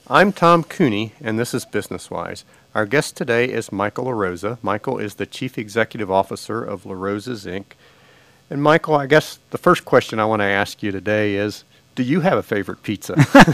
I'm Tom Cooney, and this is Business Wise. Our guest today is Michael LaRosa. Michael is the Chief Executive Officer of LaRosa's Inc. And Michael, I guess the first question I want to ask you today is, do you have a favorite pizza?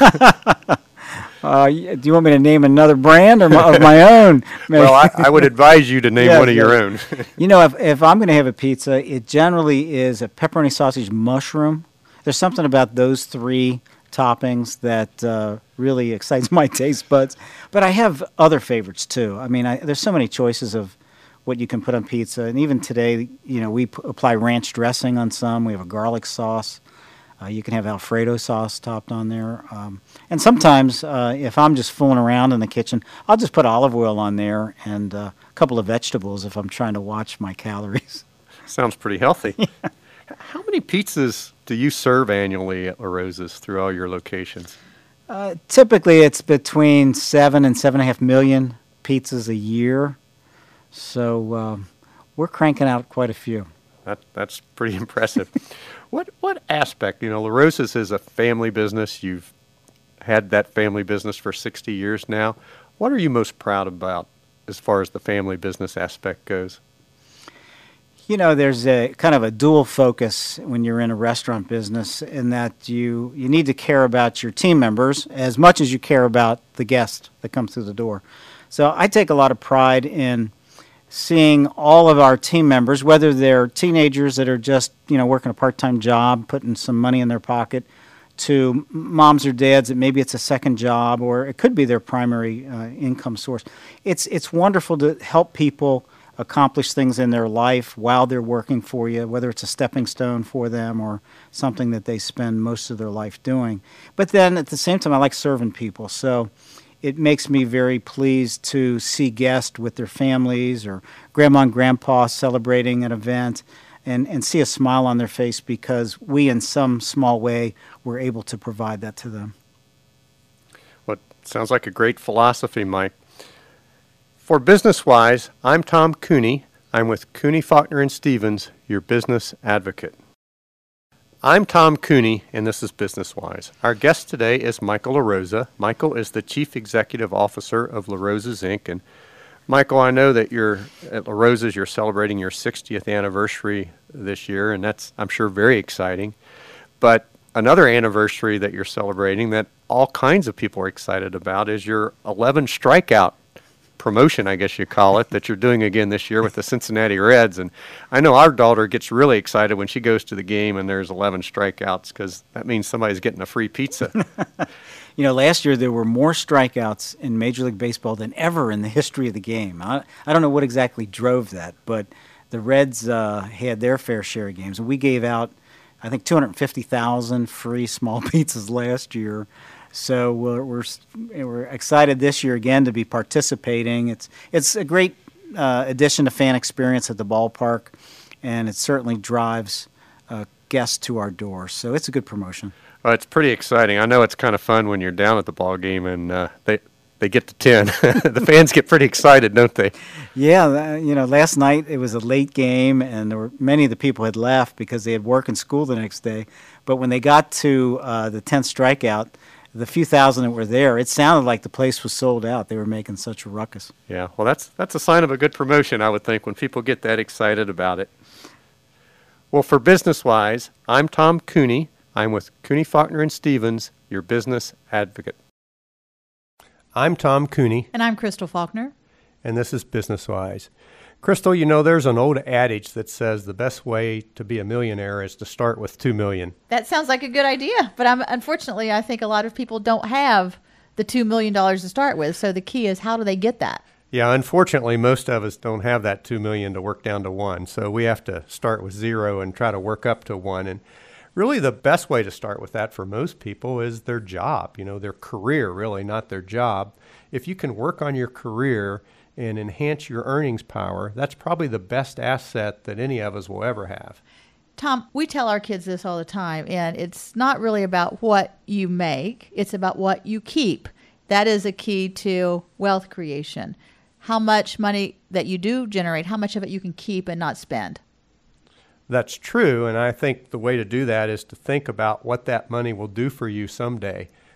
Do you want me to name another brand or of my own? Well, I would advise you to name one of your own. You know, if I'm going to have a pizza, it generally is a pepperoni sausage mushroom. There's something about those three toppings that really excites my taste buds. But I have other favorites too. I mean, there's so many choices of what you can put on pizza. And even today, you know, we apply ranch dressing on some. We have a garlic sauce. You can have Alfredo sauce topped on there. And sometimes, if I'm just fooling around in the kitchen, I'll just put olive oil on there and a couple of vegetables if I'm trying to watch my calories. Sounds pretty healthy. Yeah. How many pizzas do you serve annually at LaRosa's through all your locations? Typically, it's between 7 and 7.5 million pizzas a year. So we're cranking out quite a few. That's pretty impressive. What aspect, you know, LaRosa's is a family business. You've had that family business for 60 years now. What are you most proud about as far as the family business aspect goes? You know, there's a kind of a dual focus when you're in a restaurant business in that you need to care about your team members as much as you care about the guest that comes through the door. So I take a lot of pride in seeing all of our team members, whether they're teenagers that are just, you know, working a part-time job, putting some money in their pocket, to moms or dads that maybe it's a second job or it could be their primary income source. It's wonderful to help people accomplish things in their life while they're working for you, whether it's a stepping stone for them or something that they spend most of their life doing. But then at the same time, I like serving people. So it makes me very pleased to see guests with their families or grandma and grandpa celebrating an event and see a smile on their face because we, in some small way, were able to provide that to them. Well, it sounds like a great philosophy, Mike. For Business Wise, I'm Tom Cooney. I'm with Cooney, Faulkner, and Stevens, your business advocate. I'm Tom Cooney, and this is Business Wise. Our guest today is Michael LaRosa. Michael is the Chief Executive Officer of LaRosa's Inc. And Michael, I know that you're at LaRosa's, you're celebrating your 60th anniversary this year, and that's, I'm sure, very exciting. But another anniversary that you're celebrating that all kinds of people are excited about is your 11 strikeout promotion, I guess you call it, that you're doing again this year with the Cincinnati Reds. And I know our daughter gets really excited when she goes to the game and there's 11 strikeouts because that means somebody's getting a free pizza. You know, last year there were more strikeouts in Major League Baseball than ever in the history of the game. I don't know what exactly drove that, but the Reds had their fair share of games. And we gave out, I think, 250,000 free small pizzas last year. So we're excited this year again to be participating. It's a great addition to fan experience at the ballpark, and it certainly drives guests to our door. So it's a good promotion. Well, it's pretty exciting. I know it's kind of fun when you're down at the ball game and they get to 10. The fans get pretty excited, don't they? Yeah, you know, last night it was a late game, and many of the people had left because they had work and school the next day. But when they got to the 10th strikeout, the few thousand that were there, it sounded like the place was sold out. They were making such a ruckus. Yeah, well, that's a sign of a good promotion, I would think, when people get that excited about it. Well, for Business Wise, I'm Tom Cooney. I'm with Cooney, Faulkner, and Stevens, your business advocate. I'm Tom Cooney. And I'm Crystal Faulkner. And this is Business Wise. Crystal, you know, there's an old adage that says the best way to be a millionaire is to start with $2 million. That sounds like a good idea, but unfortunately, I think a lot of people don't have the $2 million to start with. So the key is, how do they get that? Yeah, unfortunately, most of us don't have that $2 million to work down to $1. So we have to start with 0 and try to work up to $1. And really the best way to start with that for most people is their job, you know, their career, really, not their job. If you can work on your career and enhance your earnings power, that's probably the best asset that any of us will ever have. Tom, we tell our kids this all the time, and it's not really about what you make, it's about what you keep. That is a key to wealth creation. How much money that you do generate, how much of it you can keep and not spend. That's true, and I think the way to do that is to think about what that money will do for you someday.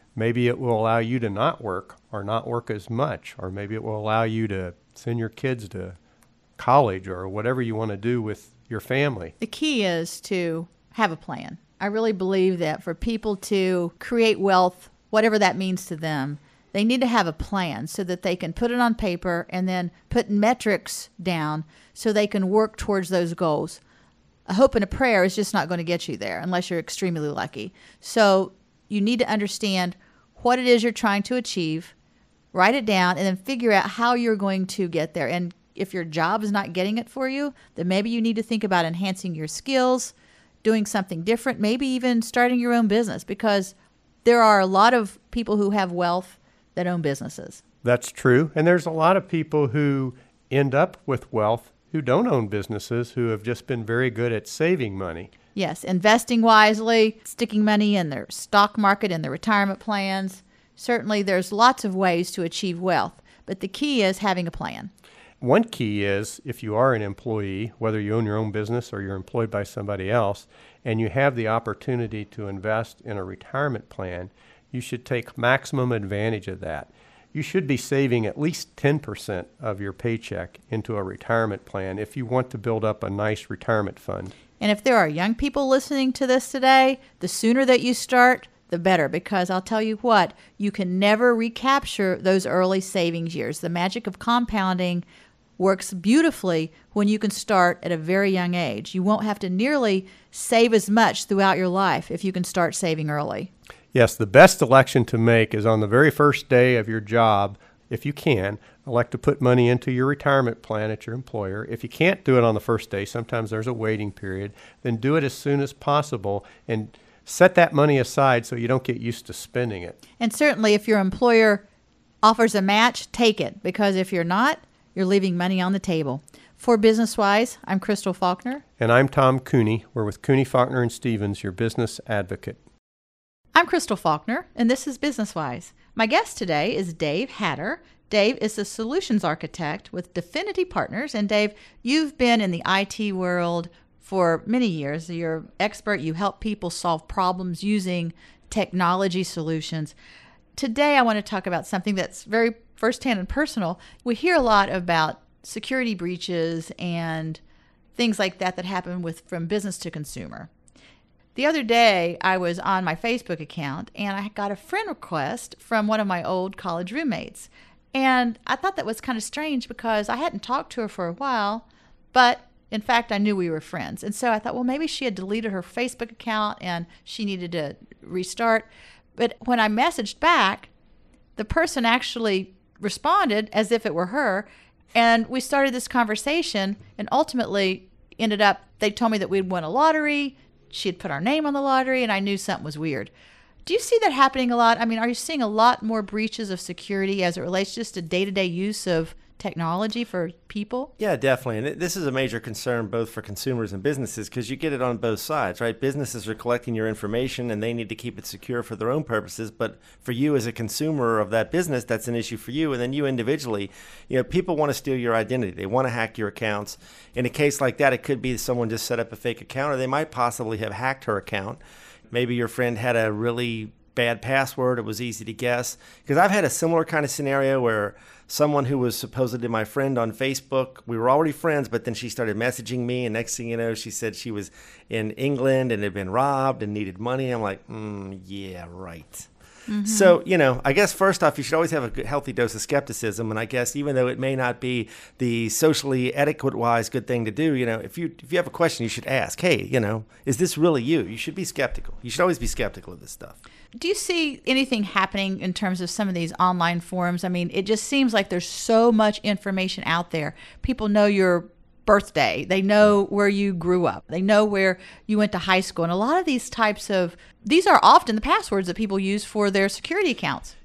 Maybe it will allow you to not work or not work as much, or maybe it will allow you to send your kids to college or whatever you want to do with your family. The key is to have a plan. I really believe that for people to create wealth, whatever that means to them, they need to have a plan so that they can put it on paper and then put metrics down so they can work towards those goals. A hope and a prayer is just not going to get you there unless you're extremely lucky. So you need to understand what it is you're trying to achieve, write it down, and then figure out how you're going to get there. And if your job is not getting it for you, then maybe you need to think about enhancing your skills, doing something different, maybe even starting your own business, because there are a lot of people who have wealth that own businesses. That's true. And there's a lot of people who end up with wealth who don't own businesses, who have just been very good at saving money. Yes, investing wisely, sticking money in their stock market and their retirement plans. Certainly there's lots of ways to achieve wealth, but the key is having a plan. One key is if you are an employee, whether you own your own business or you're employed by somebody else, and you have the opportunity to invest in a retirement plan, you should take maximum advantage of that. You should be saving at least 10% of your paycheck into a retirement plan if you want to build up a nice retirement fund. And if there are young people listening to this today, the sooner that you start, the better, because I'll tell you what, you can never recapture those early savings years. The magic of compounding works beautifully when you can start at a very young age. You won't have to nearly save as much throughout your life if you can start saving early. Yes, the best election to make is on the very first day of your job, if you can, elect to put money into your retirement plan at your employer. If you can't do it on the first day, sometimes there's a waiting period, then do it as soon as possible and set that money aside so you don't get used to spending it. And certainly if your employer offers a match, take it, because if you're not, you're leaving money on the table. For Business Wise, I'm Crystal Faulkner. And I'm Tom Cooney. We're with Cooney, Faulkner & Stevens, your business advocate. I'm Crystal Faulkner, and this is Business Wise. My guest today is Dave Hatter. Dave is a solutions architect with Definity Partners. And Dave, you've been in the IT world for many years. You're an expert. You help people solve problems using technology solutions. Today, I want to talk about something that's very firsthand and personal. We hear a lot about security breaches and things like that happen from business to consumer. The other day, I was on my Facebook account, and I got a friend request from one of my old college roommates. And I thought that was kind of strange because I hadn't talked to her for a while, but in fact, I knew we were friends. And so I thought, well, maybe she had deleted her Facebook account and she needed to restart. But when I messaged back, the person actually responded as if it were her. And we started this conversation, and ultimately ended up, they told me that we'd won a lottery. She had put our name on the lottery, and I knew something was weird. Do you see that happening a lot? I mean, are you seeing a lot more breaches of security as it relates just to day-to-day use of technology for people? Yeah, definitely. And this is a major concern both for consumers and businesses because you get it on both sides, right? Businesses are collecting your information and they need to keep it secure for their own purposes. But for you as a consumer of that business, that's an issue for you. And then you individually, people want to steal your identity. They want to hack your accounts. In a case like that, it could be someone just set up a fake account, or they might possibly have hacked her account. Maybe your friend had a really bad password. It was easy to guess. Because I've had a similar kind of scenario where someone who was supposedly my friend on Facebook, we were already friends, but then she started messaging me, and next thing you know, she said she was in England and had been robbed and needed money. I'm like, yeah, right. Mm-hmm. So, I guess first off, you should always have a good, healthy dose of skepticism. And I guess even though it may not be the socially etiquette-wise good thing to do, if you have a question, you should ask, hey, is this really you? You should be skeptical. You should always be skeptical of this stuff. Do you see anything happening in terms of some of these online forums? I mean, it just seems like there's so much information out there. People know your birthday. They know where you grew up. They know where you went to high school. And a lot of these are often the passwords that people use for their security accounts.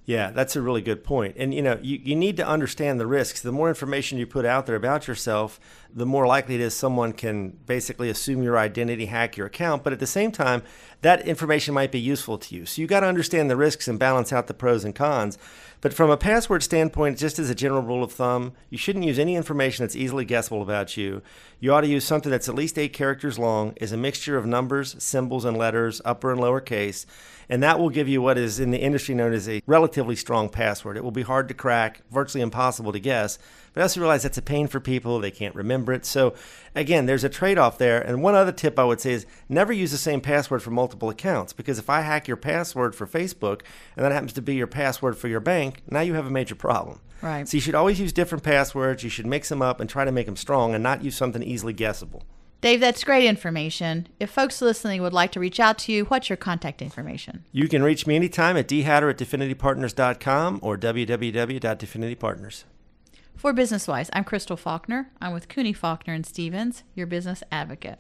Yeah, that's a really good point. And, you need to understand the risks. The more information you put out there about yourself, the more likely it is someone can basically assume your identity, hack your account. But at the same time, that information might be useful to you. So you got to understand the risks and balance out the pros and cons. But from a password standpoint, just as a general rule of thumb, you shouldn't use any information that's easily guessable about you. You ought to use something that's at least 8 characters long, is a mixture of numbers, symbols, and letters, upper and lower case. And that will give you what is in the industry known as a relatively strong password. It will be hard to crack, virtually impossible to guess. But I also realize that's a pain for people. They can't remember it. So again, there's a trade-off there. And one other tip I would say is never use the same password for multiple accounts. Because if I hack your password for Facebook and that happens to be your password for your bank, now you have a major problem. Right. So you should always use different passwords. You should mix them up and try to make them strong and not use something easily guessable. Dave, that's great information. If folks listening would like to reach out to you, what's your contact information? You can reach me anytime at dhatter@definitypartners.com or www.definitypartners. For BusinessWise, I'm Crystal Faulkner. I'm with Cooney, Faulkner & Stevens, your business advocate.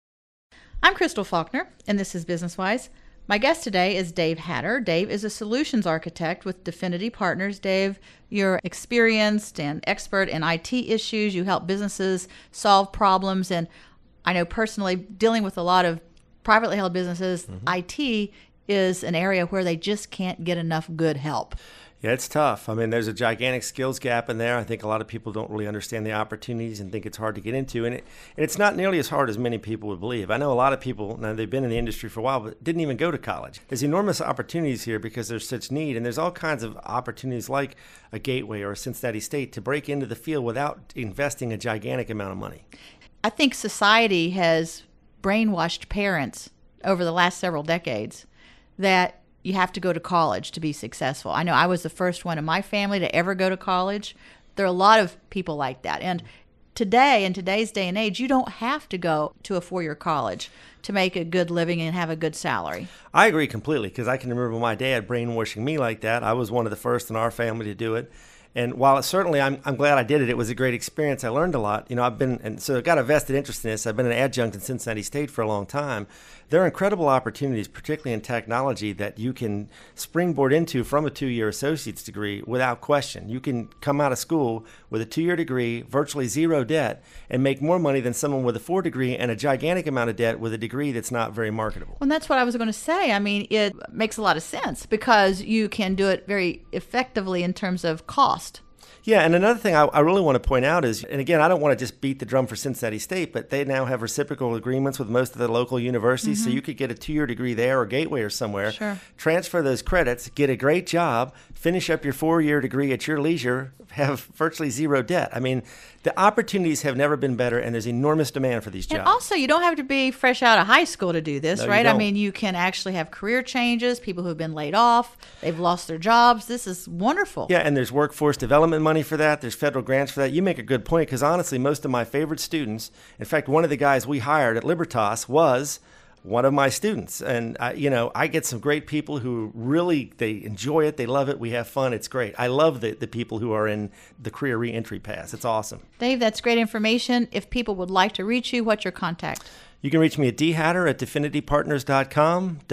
I'm Crystal Faulkner, and this is BusinessWise. My guest today is Dave Hatter. Dave is a solutions architect with Definity Partners. Dave, you're experienced and expert in IT issues. You help businesses solve problems, and I know personally, dealing with a lot of privately held businesses, IT is an area where they just can't get enough good help. Yeah, it's tough. I mean, there's a gigantic skills gap in there. I think a lot of people don't really understand the opportunities and think it's hard to get into. And it's not nearly as hard as many people would believe. I know a lot of people, now they've been in the industry for a while, but didn't even go to college. There's enormous opportunities here because there's such need. And there's all kinds of opportunities like a Gateway or a Cincinnati State to break into the field without investing a gigantic amount of money. I think society has brainwashed parents over the last several decades that you have to go to college to be successful. I know I was the first one in my family to ever go to college. There are a lot of people like that. And today, in today's day and age, you don't have to go to a 4-year college to make a good living and have a good salary. I agree completely because I can remember my dad brainwashing me like that. I was one of the first in our family to do it. And while certainly I'm glad I did it, it was a great experience. I learned a lot. I've got a vested interest in this. I've been an adjunct in Cincinnati State for a long time. There are incredible opportunities, particularly in technology, that you can springboard into from a 2-year associate's degree without question. You can come out of school with a 2-year degree, virtually zero debt, and make more money than someone with a 4 degree and a gigantic amount of debt with a degree that's not very marketable. Well, and that's what I was going to say. I mean, it makes a lot of sense because you can do it very effectively in terms of cost. Yeah, and another thing I really want to point out is, and again, I don't want to just beat the drum for Cincinnati State, but they now have reciprocal agreements with most of the local universities, so you could get a 2-year degree there or Gateway or somewhere, transfer those credits, get a great job, finish up your 4-year degree at your leisure, have virtually zero debt. I mean, the opportunities have never been better, and there's enormous demand for these jobs. And also, you don't have to be fresh out of high school to do this, No, right? you don't. I mean, you can actually have career changes, people who've been laid off, they've lost their jobs. This is wonderful. Yeah, and there's workforce development money for that. There's federal grants for that. You make a good point because honestly, most of my favorite students, in fact, one of the guys we hired at Libertas was one of my students. And, I get some great people who really, they enjoy it. They love it. We have fun. It's great. I love the people who are in the career reentry pass. It's awesome. Dave, that's great information. If people would like to reach you, what's your contact? You can reach me at dhhatter@definitypartners.com,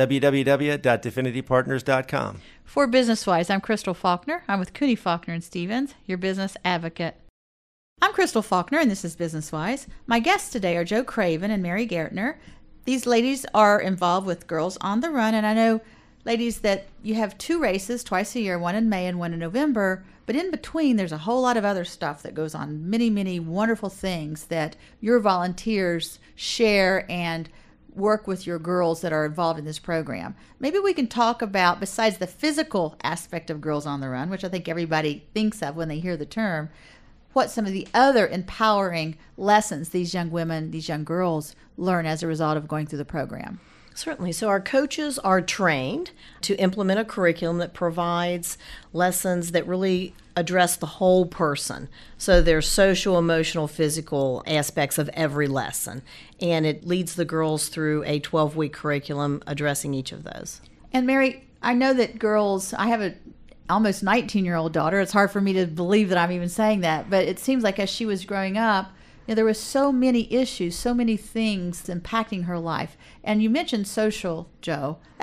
www.definitypartners.com. For BusinessWise, I'm Crystal Faulkner. I'm with Cooney, Faulkner & Stevens, your business advocate. I'm Crystal Faulkner, and this is BusinessWise. My guests today are Joe Craven and Mary Gartner. These ladies are involved with Girls on the Run, and I know, ladies, that you have 2 races twice a year, one in May and one in November, but in between there's a whole lot of other stuff that goes on, many, many wonderful things that your volunteers share and work with your girls that are involved in this program. Maybe we can talk about, besides the physical aspect of Girls on the Run, which I think everybody thinks of when they hear the term, what some of the other empowering lessons these young women, these young girls learn as a result of going through the program. Certainly. So our coaches are trained to implement a curriculum that provides lessons that really address the whole person. So there's social, emotional, physical aspects of every lesson. And it leads the girls through a 12-week curriculum addressing each of those. And Mary, I know that girls, I have a almost 19-year-old daughter. It's hard for me to believe that I'm even saying that, but it seems like as she was growing up, there were so many issues, so many things impacting her life. And you mentioned social, Joe. That's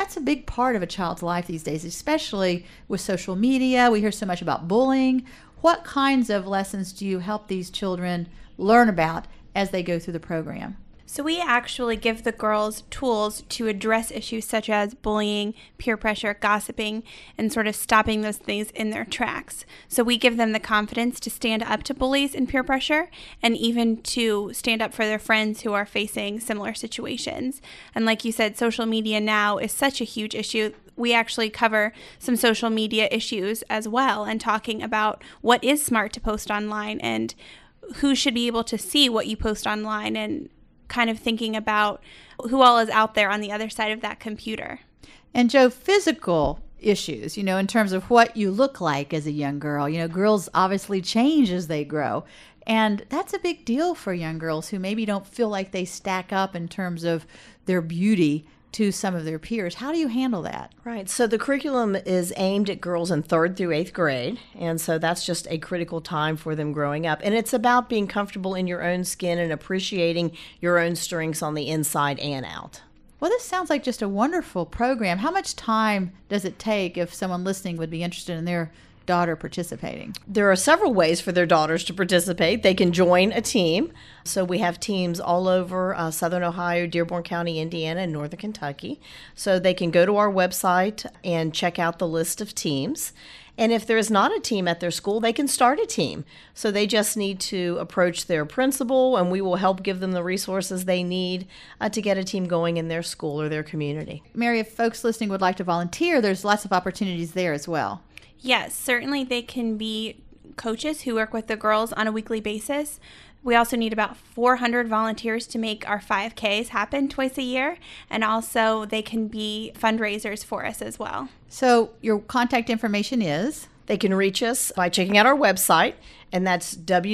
that's a big part of a child's life these days, especially with social media. We hear so much about bullying. What kinds of lessons do you help these children learn about as they go through the program? So we actually give the girls tools to address issues such as bullying, peer pressure, gossiping, and sort of stopping those things in their tracks. So we give them the confidence to stand up to bullies and peer pressure, and even to stand up for their friends who are facing similar situations. And like you said, social media now is such a huge issue. We actually cover some social media issues as well, and talking about what is smart to post online and who should be able to see what you post online, and kind of thinking about who all is out there on the other side of that computer. And Joe, physical issues, in terms of what you look like as a young girl. Girls obviously change as they grow. And that's a big deal for young girls who maybe don't feel like they stack up in terms of their beauty to some of their peers. How do you handle that? Right. So the curriculum is aimed at girls in 3rd through 8th grade. And so that's just a critical time for them growing up. And it's about being comfortable in your own skin and appreciating your own strengths on the inside and out. Well, this sounds like just a wonderful program. How much time does it take if someone listening would be interested in their daughter participating? There are several ways for their daughters to participate. They can join a team. So we have teams all over Southern Ohio, Dearborn County, Indiana, and Northern Kentucky. So they can go to our website and check out the list of teams. And if there is not a team at their school, they can start a team. So they just need to approach their principal, and we will help give them the resources they need to get a team going in their school or their community. Mary, if folks listening would like to volunteer, there's lots of opportunities there as well. Yes, certainly they can be coaches who work with the girls on a weekly basis. We also need about 400 volunteers to make our 5Ks happen twice a year. And also they can be fundraisers for us as well. So your contact information is? They can reach us by checking out our website, and that's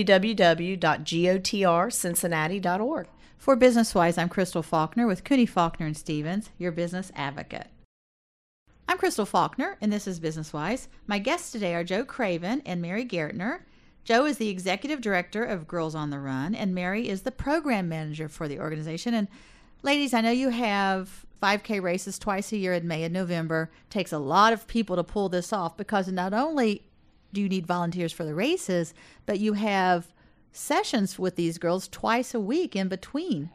www.gotrcincinnati.org. For BusinessWise, I'm Crystal Faulkner with Cooney, Faulkner & Stevens, your business advocate. I'm Crystal Faulkner, and this is BusinessWise. My guests today are Joe Craven and Mary Gartner. Joe is the executive director of Girls on the Run, and Mary is the program manager for the organization. And ladies, I know you have 5K races twice a year in May and November. It takes a lot of people to pull this off, because not only do you need volunteers for the races, but you have sessions with these girls twice a week in between.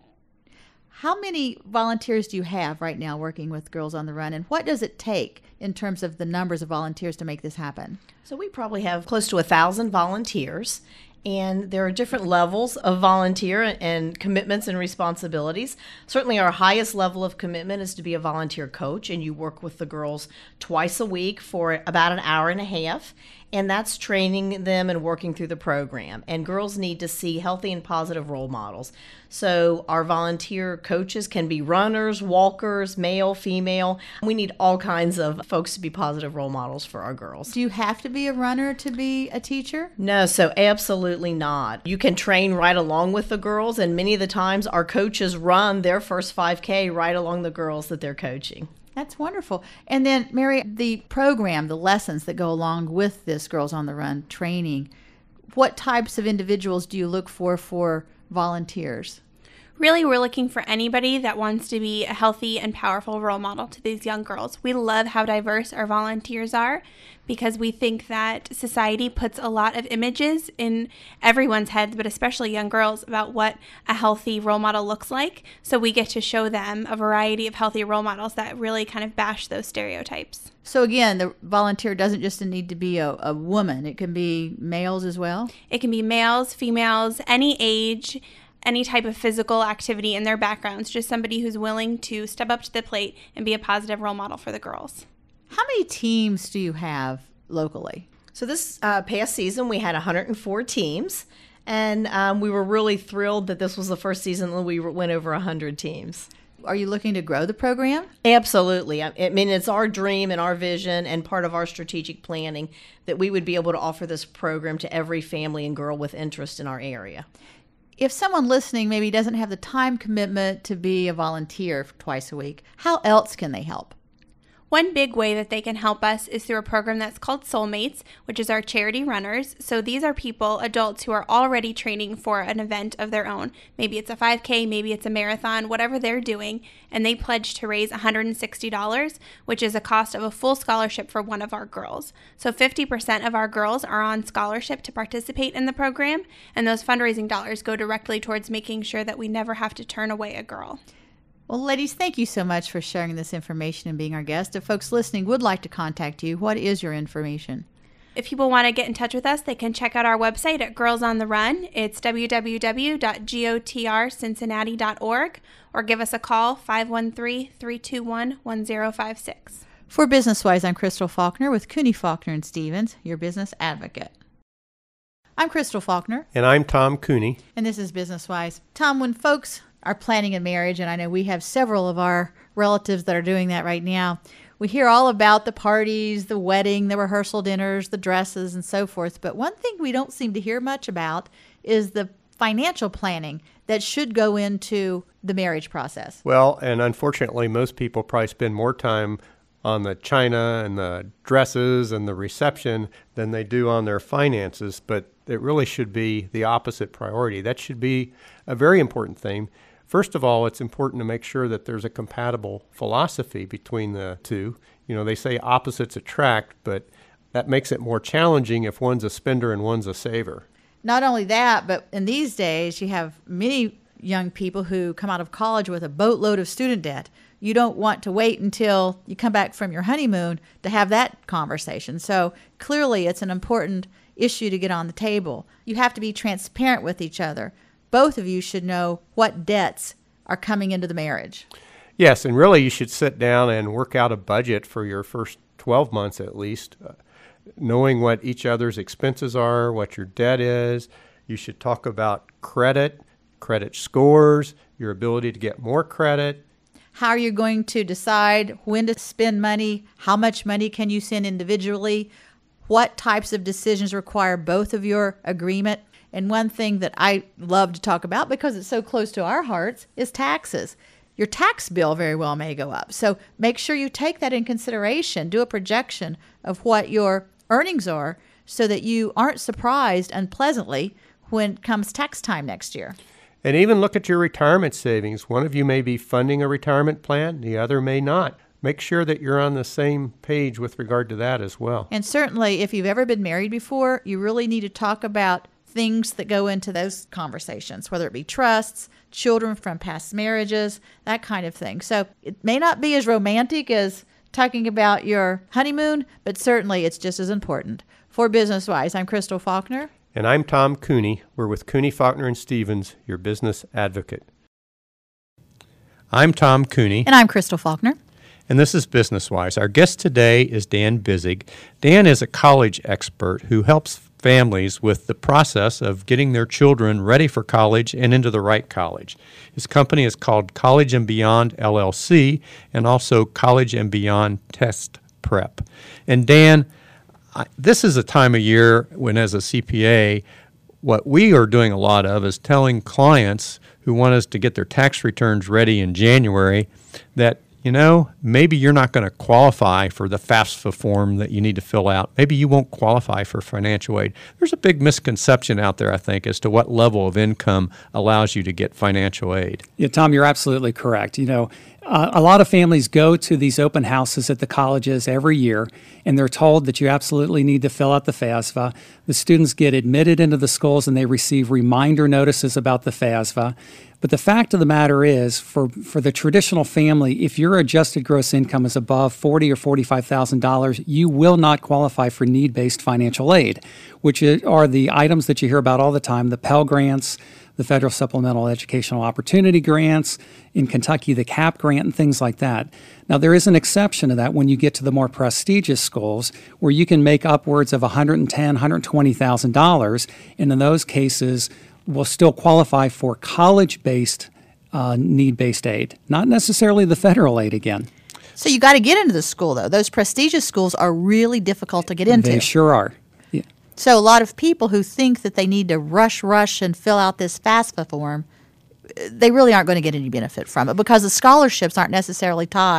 How many volunteers do you have right now working with Girls on the Run, and what does it take in terms of the numbers of volunteers to make this happen? So we probably have close to 1,000 volunteers, and there are different levels of volunteer and commitments and responsibilities. Certainly our highest level of commitment is to be a volunteer coach, and you work with the girls twice a week for about an hour and a half. And that's training them and working through the program. And girls need to see healthy and positive role models. So our volunteer coaches can be runners, walkers, male, female. We need all kinds of folks to be positive role models for our girls. Do you have to be a runner to be a teacher? No, so absolutely not. You can train right along with the girls, and many of the times our coaches run their first 5K right along the girls that they're coaching. That's wonderful. And then, Mary, the program, the lessons that go along with this Girls on the Run training, what types of individuals do you look for volunteers? Really, we're looking for anybody that wants to be a healthy and powerful role model to these young girls. We love how diverse our volunteers are, because we think that society puts a lot of images in everyone's heads, but especially young girls, about what a healthy role model looks like. So we get to show them a variety of healthy role models that really kind of bash those stereotypes. So again, the volunteer doesn't just need to be a woman. It can be males as well? It can be males, females, any age, any type of physical activity in their backgrounds, just somebody who's willing to step up to the plate and be a positive role model for the girls. How many teams do you have locally? So this past season, we had 104 teams, and we were really thrilled that this was the first season that we went over 100 teams. Are you looking to grow the program? Absolutely. I mean, it's our dream and our vision and part of our strategic planning that we would be able to offer this program to every family and girl with interest in our area. If someone listening maybe doesn't have the time commitment to be a volunteer twice a week, how else can they help? One big way that they can help us is through a program that's called Soulmates, which is our charity runners. So these are people, adults, who are already training for an event of their own. Maybe it's a 5K, maybe it's a marathon, whatever they're doing, and they pledge to raise $160, which is a cost of a full scholarship for one of our girls. So 50% of our girls are on scholarship to participate in the program, and those fundraising dollars go directly towards making sure that we never have to turn away a girl. Well, ladies, thank you so much for sharing this information and being our guest. If folks listening would like to contact you, what is your information? If people want to get in touch with us, they can check out our website at Girls on the Run. It's www.gotrcincinnati.org, or give us a call, 513-321-1056. For Business Wise, I'm Crystal Faulkner with Cooney Faulkner & Stevens, your business advocate. I'm Crystal Faulkner. And I'm Tom Cooney. And this is Business Wise. Tom, when folks are planning a marriage, and I know we have several of our relatives that are doing that right now, we hear all about the parties, the wedding, the rehearsal dinners, the dresses, and so forth. But one thing we don't seem to hear much about is the financial planning that should go into the marriage process. Well, and unfortunately, most people probably spend more time on the china and the dresses and the reception than they do on their finances, but it really should be the opposite priority. That should be a very important thing. First of all, it's important to make sure that there's a compatible philosophy between the two. You know, they say opposites attract, but that makes it more challenging if one's a spender and one's a saver. Not only that, but in these days, you have many young people who come out of college with a boatload of student debt. You don't want to wait until you come back from your honeymoon to have that conversation. So clearly, it's an important issue to get on the table. You have to be transparent with each other. Both of you should know what debts are coming into the marriage. Yes, and really you should sit down and work out a budget for your first 12 months at least, knowing what each other's expenses are, what your debt is. You should talk about credit scores, your ability to get more credit. How are you going to decide when to spend money? How much money can you send individually? What types of decisions require both of your agreement? And one thing that I love to talk about, because it's so close to our hearts, is taxes. Your tax bill very well may go up. So make sure you take that in consideration. Do a projection of what your earnings are so that you aren't surprised unpleasantly when it comes tax time next year. And even look at your retirement savings. One of you may be funding a retirement plan, the other may not. Make sure that you're on the same page with regard to that as well. And certainly, if you've ever been married before, you really need to talk about things that go into those conversations, whether it be trusts, children from past marriages, that kind of thing. So it may not be as romantic as talking about your honeymoon, but certainly it's just as important. For Business Wise, I'm Crystal Faulkner. And I'm Tom Cooney. We're with Cooney, Faulkner & Stevens, your business advocate. I'm Tom Cooney. And I'm Crystal Faulkner. And this is Business Wise. Our guest today is Dan Bissig. Dan is a college expert who helps families with the process of getting their children ready for college and into the right college. His company is called College and Beyond LLC and also College and Beyond Test Prep. And Dan, this is a time of year when, as a CPA, what we are doing a lot of is telling clients who want us to get their tax returns ready in January that, you know, maybe you're not going to qualify for the FAFSA form that you need to fill out. Maybe you won't qualify for financial aid. There's a big misconception out there, I think, as to what level of income allows you to get financial aid. Yeah, Tom, you're absolutely correct. You know, a lot of families go to these open houses at the colleges every year, and they're told that you absolutely need to fill out the FAFSA. The students get admitted into the schools, and they receive reminder notices about the FAFSA. But the fact of the matter is, for the traditional family, if your adjusted gross income is above $40,000 or $45,000, you will not qualify for need-based financial aid, which are the items that you hear about all the time, the Pell Grants, the Federal Supplemental Educational Opportunity Grants, in Kentucky, the CAP grant, and things like that. Now, there is an exception to that when you get to the more prestigious schools where you can make upwards of $110,000, $120,000, and in those cases, will still qualify for college-based need-based aid, not necessarily the federal aid again. So you got to get into the school, though. Those prestigious schools are really difficult to get into. They sure are. Yeah. So a lot of people who think that they need to rush and fill out this FAFSA form, they really aren't going to get any benefit from it because the scholarships aren't necessarily tied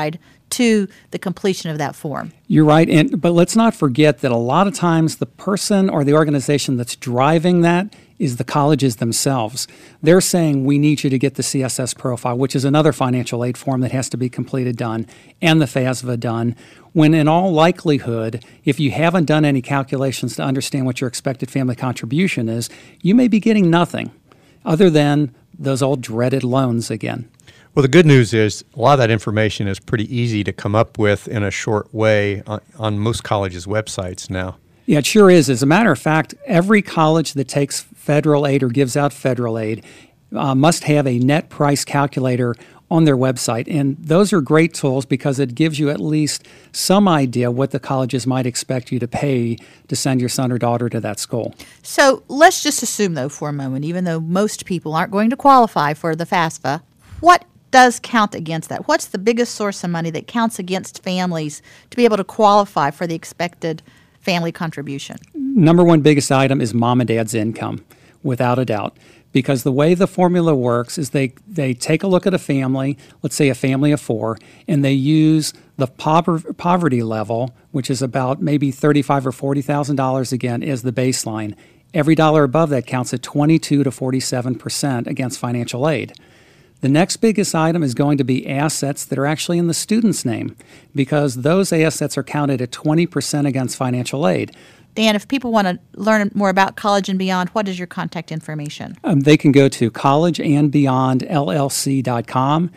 to the completion of that form. You're right, but let's not forget that a lot of times the person or the organization that's driving that is the colleges themselves. They're saying, we need you to get the CSS profile, which is another financial aid form that has to be completed done, and the FAFSA done, when in all likelihood, if you haven't done any calculations to understand what your expected family contribution is, you may be getting nothing other than those old dreaded loans again. Well, the good news is a lot of that information is pretty easy to come up with in a short way on most colleges' websites now. Yeah, it sure is. As a matter of fact, every college that takes federal aid or gives out federal aid must have a net price calculator on their website. And those are great tools because it gives you at least some idea what the colleges might expect you to pay to send your son or daughter to that school. So let's just assume, though, for a moment, even though most people aren't going to qualify for the FAFSA, what does count against that? What's the biggest source of money that counts against families to be able to qualify for the expected family contribution? Number one biggest item is mom and dad's income, without a doubt. Because the way the formula works is they take a look at a family, let's say a family of 4, and they use the poverty level, which is about maybe $35,000 or $40,000 again, as the baseline. Every dollar above that counts at 22 to 47% against financial aid. The next biggest item is going to be assets that are actually in the student's name, because those assets are counted at 20% against financial aid. Dan, if people want to learn more about College and Beyond, what is your contact information? They can go to collegeandbeyondllc.com,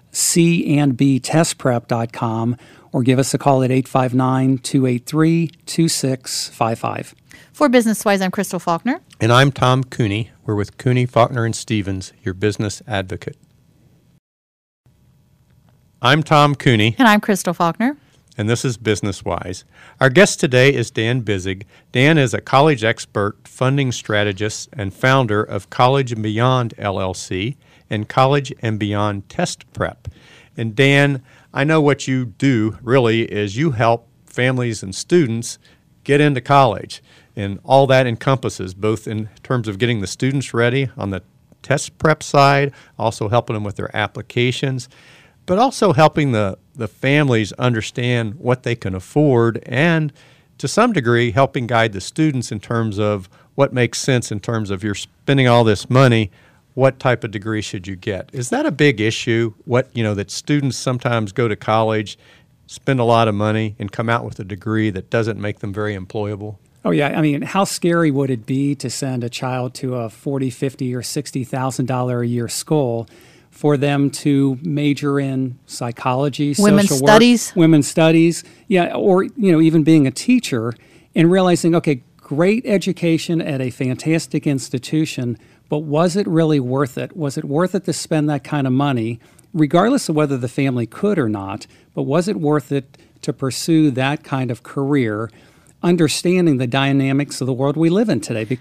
candbtestprep.com, or give us a call at 859-283-2655. For Business Wise, I'm Crystal Faulkner. And I'm Tom Cooney. We're with Cooney, Faulkner, and Stevens, your business advocate. I'm Tom Cooney. And I'm Crystal Faulkner. And this is Business Wise. Our guest today is Dan Bissig. Dan is a college expert, funding strategist, and founder of College and Beyond LLC and College and Beyond Test Prep. And Dan, I know what you do really is you help families and students get into college. And all that encompasses both in terms of getting the students ready on the test prep side, also helping them with their applications, but also helping the families understand what they can afford and, to some degree, helping guide the students in terms of what makes sense in terms of you're spending all this money, what type of degree should you get? Is that a big issue, that students sometimes go to college, spend a lot of money, and come out with a degree that doesn't make them very employable? Oh, yeah. I mean, how scary would it be to send a child to a $40,000, $50,000, or $60,000 a year school for them to major in psychology, women's social studies, work, women's studies, or even being a teacher and realizing, okay, great education at a fantastic institution, but was it really worth it? Was it worth it to spend that kind of money, regardless of whether the family could or not? But was it worth it to pursue that kind of career, understanding the dynamics of the world we live in today?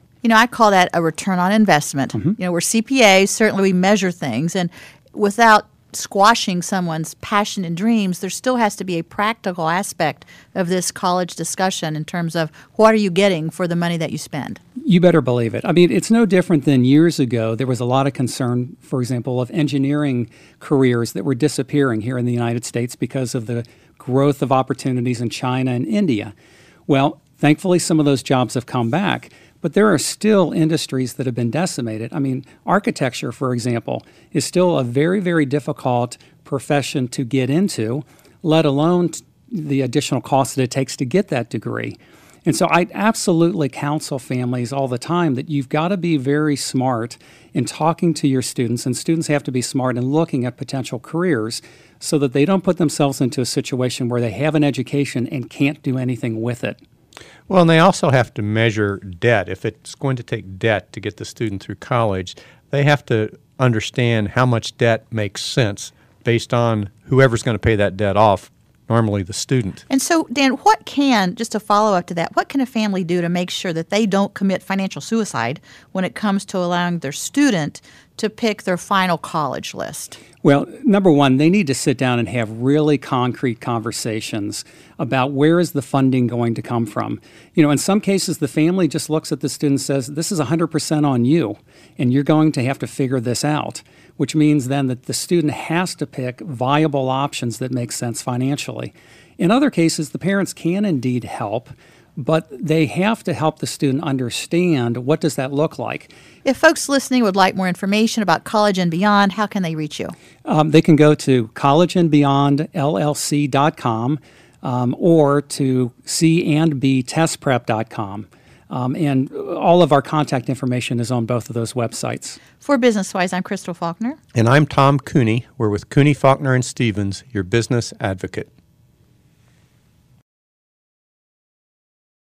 I call that a return on investment. Mm-hmm. We're CPAs, certainly we measure things, and without squashing someone's passion and dreams, there still has to be a practical aspect of this college discussion in terms of what are you getting for the money that you spend. You better believe it. I mean, it's no different than years ago. There was a lot of concern, for example, of engineering careers that were disappearing here in the United States because of the growth of opportunities in China and India. Well, thankfully, some of those jobs have come back. But there are still industries that have been decimated. I mean, architecture, for example, is still a very, very difficult profession to get into, let alone the additional cost that it takes to get that degree. And so I absolutely counsel families all the time that you've got to be very smart in talking to your students, and students have to be smart in looking at potential careers so that they don't put themselves into a situation where they have an education and can't do anything with it. Well, and they also have to measure debt. If it's going to take debt to get the student through college, they have to understand how much debt makes sense based on whoever's going to pay that debt off, normally the student. And so, Dan, just to follow up to that, what can a family do to make sure that they don't commit financial suicide when it comes to allowing their student to pick their final college list? Well, number one, they need to sit down and have really concrete conversations about where is the funding going to come from. In some cases, the family just looks at the student and says, this is 100% on you, and you're going to have to figure this out, which means then that the student has to pick viable options that make sense financially. In other cases, the parents can indeed help, but they have to help the student understand what does that look like. If folks listening would like more information about College and Beyond, how can they reach you? They can go to collegeandbeyondllc.com or to candbtestprep.com. And all of our contact information is on both of those websites. For BusinessWise, I'm Crystal Faulkner. And I'm Tom Cooney. We're with Cooney, Faulkner, and Stevens, your business advocate.